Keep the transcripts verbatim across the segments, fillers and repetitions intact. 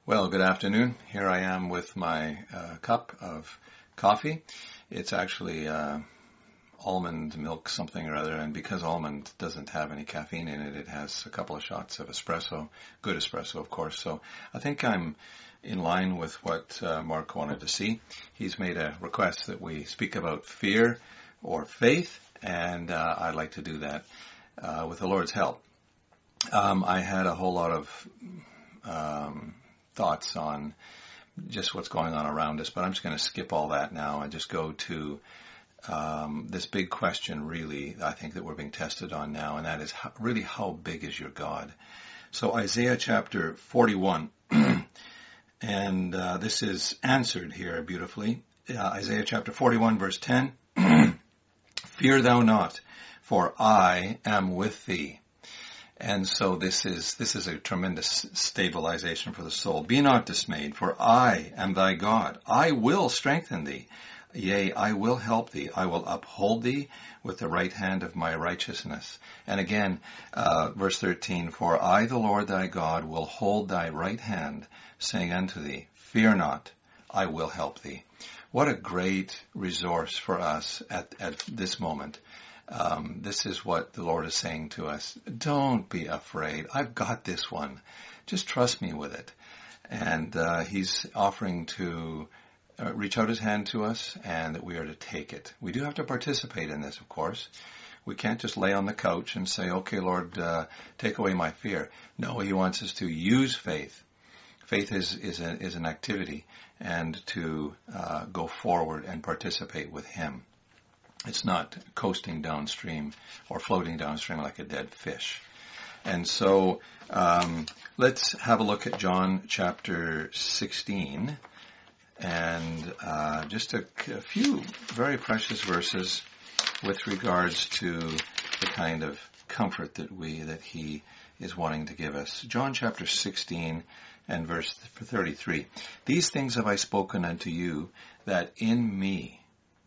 Well, good afternoon. Here I am with my uh, cup of coffee. It's actually uh, almond milk something or other, and because almond doesn't have any caffeine in it, it has a couple of shots of espresso, good espresso, of course. So I think I'm in line with what uh, Mark wanted to see. He's made a request that we speak about fear or faith, and uh, I'd like to do that uh, with the Lord's help. Um, I had a whole lot of um, thoughts on just what's going on around us, but I'm just going to skip all that now and just go to um, this big question, really, I think that we're being tested on now, and that is how, really how big is your God? So Isaiah chapter forty-one, and uh, this is answered here beautifully. Uh, Isaiah chapter forty-one, verse ten, Fear thou not, for I am with thee. And so this is this is a tremendous stabilization for the soul. Be not dismayed, for I am thy God. I will strengthen thee. Yea, I will help thee. I will uphold thee with the right hand of my righteousness. And again, uh, verse thirteen, For I, the Lord thy God, will hold thy right hand, saying unto thee, Fear not, I will help thee. What a great resource for us at, at this moment. Um, this is what the Lord is saying to us. Don't be afraid. I've got this one. Just trust me with it. And uh, he's offering to uh, reach out his hand to us, and that we are to take it. We do have to participate in this, of course. We can't just lay on the couch and say, okay, Lord, uh, take away my fear. No, he wants us to use faith. Faith is, is, a, is an activity, and to uh, go forward and participate with him. It's not coasting downstream or floating downstream like a dead fish. And so um, let's have a look at John chapter sixteen, and uh, just a, a few very precious verses with regards to the kind of comfort that we that he is wanting to give us. John chapter sixteen and verse thirty-three. These things have I spoken unto you, that in me,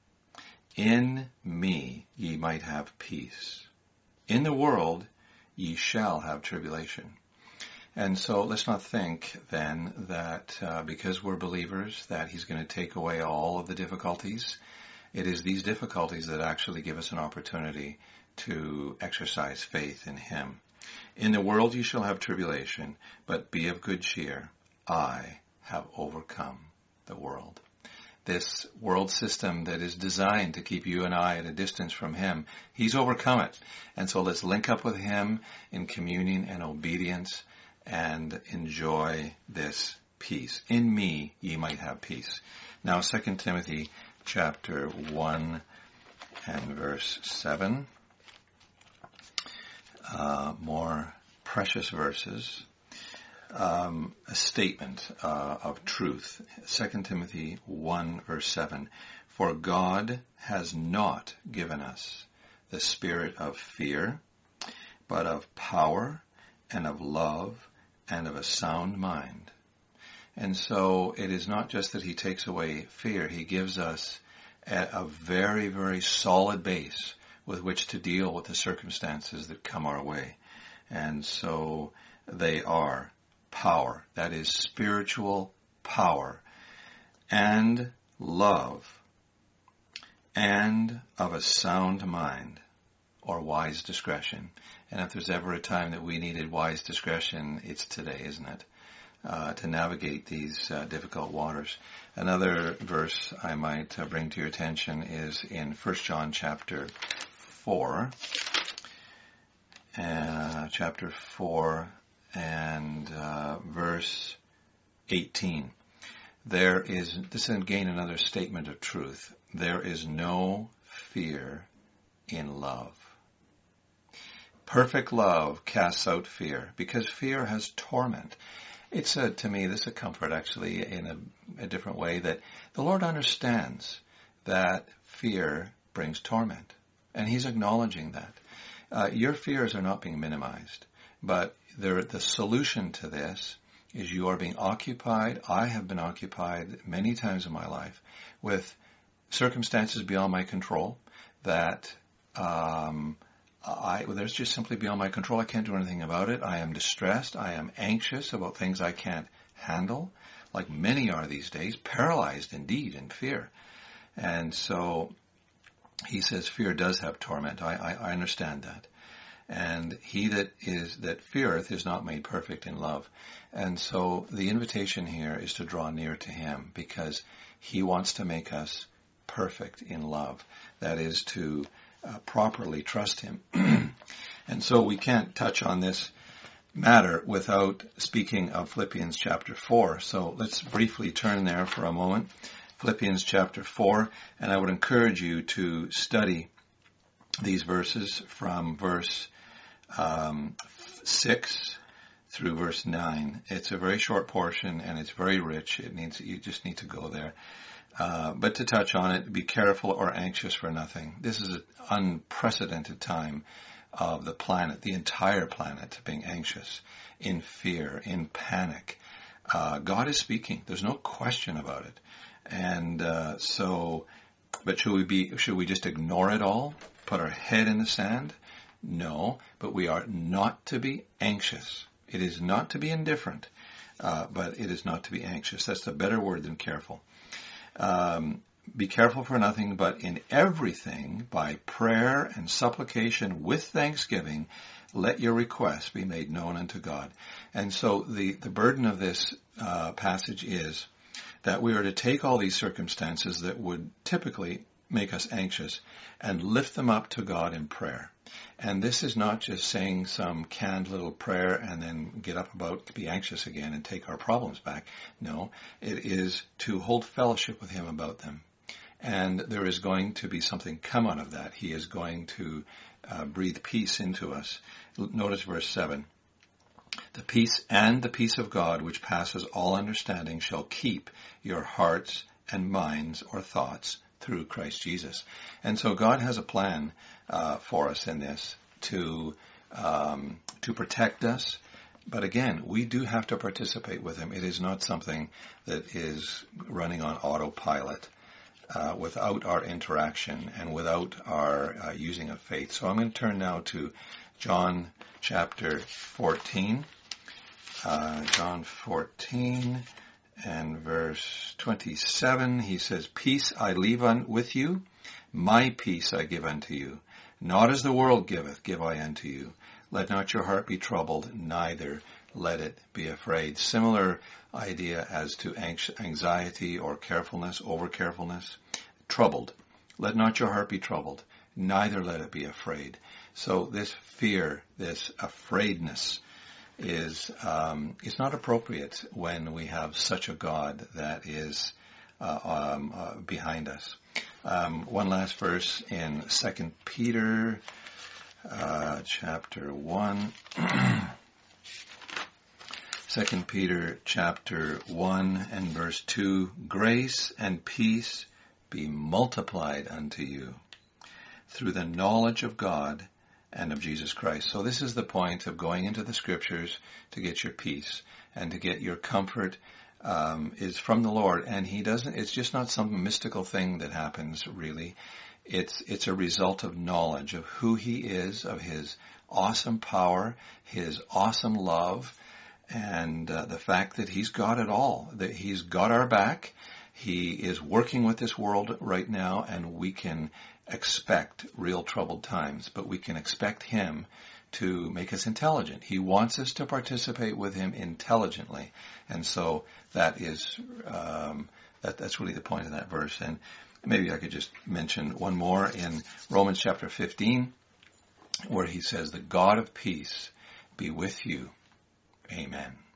in me ye might have peace. In the world ye shall have tribulation. And so let's not think then that uh, because we're believers that he's going to take away all of the difficulties. It is these difficulties that actually give us an opportunity to exercise faith in him. In the world ye shall have tribulation, but be of good cheer. I have overcome the world. This world system that is designed to keep you and I at a distance from him, he's overcome it. And so let's link up with him in communion and obedience and enjoy this peace. In me ye might have peace. Now, Second Timothy chapter one and verse seven. Uh, more precious verses. Um, a statement uh, of truth. Second Timothy one verse seven. For God has not given us the spirit of fear, but of power and of love and of a sound mind. And so it is not just that he takes away fear, he gives us a, a very, very solid base with which to deal with the circumstances that come our way. And so they are power, that is spiritual power, and love, and of a sound mind, or wise discretion. And if there's ever a time that we needed wise discretion, it's today, isn't it? Uh, to navigate these uh, difficult waters. Another verse I might uh, bring to your attention is in First John chapter four, uh, chapter four, and uh, verse eighteen. There is, this is again another statement of truth. There is no fear in love. Perfect love casts out fear, because fear has torment. It's a, to me, this is a comfort actually in a, a different way, that the Lord understands that fear brings torment. And he's acknowledging that. Uh, your fears are not being minimized, but the, the solution to this is you are being occupied. I have been occupied many times in my life with circumstances beyond my control that um, I, there's just simply beyond my control. I can't do anything about it. I am distressed. I am anxious about things I can't handle, like many are these days, paralyzed indeed in fear. And so he says fear does have torment. I, I, I understand that. And he that is that feareth is not made perfect in love. And so the invitation here is to draw near to him, because he wants to make us perfect in love. That is to uh, properly trust him. And so we can't touch on this matter without speaking of Philippians chapter four. So let's briefly turn there for a moment. Philippians chapter four, and I would encourage you to study these verses from verse um, six through verse nine. It's a very short portion and it's very rich. It needs you just need to go there. Uh, but to touch on it, be careful or anxious for nothing. This is an unprecedented time of the planet, the entire planet, being anxious, in fear, in panic. Uh, God is speaking. There's no question about it. And uh, so, but should we be? Should we just ignore it all? Put our head in the sand? No, but we are not to be anxious. It is not to be indifferent, uh, but it is not to be anxious. That's a better word than careful. Um, be careful for nothing, but in everything, by prayer and supplication with thanksgiving, let your requests be made known unto God. And so the, the burden of this uh, passage is that we are to take all these circumstances that would typically make us anxious and lift them up to God in prayer. And this is not just saying some canned little prayer and then get up about to be anxious again and take our problems back. No, it is to hold fellowship with him about them. And there is going to be something come out of that. He is going to uh, breathe peace into us. Notice verse seven. The peace and the peace of God, which passes all understanding, shall keep your hearts and minds or thoughts through Christ Jesus. And so God has a plan uh, for us in this to um, to protect us. But again, we do have to participate with him. It is not something that is running on autopilot uh, without our interaction and without our uh, using of faith. So I'm going to turn now to John chapter fourteen. Uh, John fourteen and verse twenty-seven, he says, Peace I leave un- with you, my peace I give unto you. Not as the world giveth, give I unto you. Let not your heart be troubled, neither let it be afraid. Similar idea as to anxiety or carefulness, over-carefulness. Troubled. Let not your heart be troubled, neither let it be afraid. So this fear, this afraidness, is um, is not appropriate when we have such a God that is uh, um, uh, behind us. Um, one last verse in Second Peter uh, chapter one. Second Peter chapter one and verse two. Grace and peace be multiplied unto you through the knowledge of God and of Jesus Christ. So this is the point of going into the scriptures to get your peace and to get your comfort um, is from the Lord. And he doesn't, it's just not some mystical thing that happens really. It's, it's a result of knowledge of who he is, of his awesome power, his awesome love, and uh, the fact that he's got it all, that he's got our back. He is working with this world right now, and we can expect real troubled times, but we can expect him to make us intelligent. He wants us to participate with him intelligently. And so that is, um, that, that's really the point of that verse. And maybe I could just mention one more in Romans chapter fifteen, where he says, the God of peace be with you. Amen.